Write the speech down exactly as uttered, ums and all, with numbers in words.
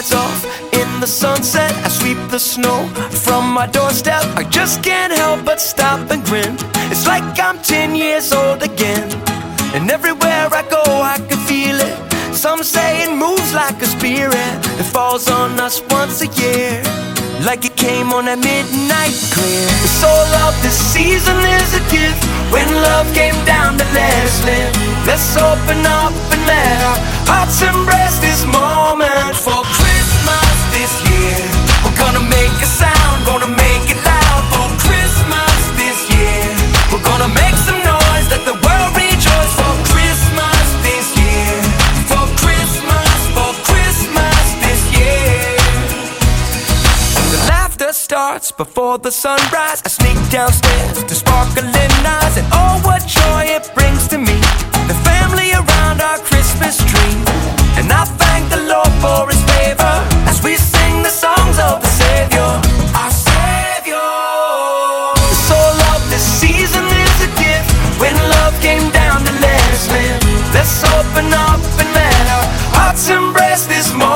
lights off in the sunset, I sweep the snow from my doorstep. I just can't help but stop and grin. It's like I'm ten years old again. And everywhere I go I can feel it. Some say it moves like a spirit that falls on us once a year, like it came on a midnight clear. The soul of this season is a gift. When love came down to let us live, let's open up and let our hearts embrace this moment. For Christmas this year, we're gonna make a sound, gonna make it loud. For Christmas this year, we're gonna make some noise, let the world rejoice. For Christmas this year, for Christmas, for Christmas this year. The laughter starts before the sunrise. I sneak downstairs to sparkling eyes, and oh, what joy it brings to me. The family around our Christmas tree, and I thank the Lord for His favor as we sing the songs of the Savior, our Savior. The soul of this season is a gift. When love came down to let us live, let's open up and let our hearts embrace this moment.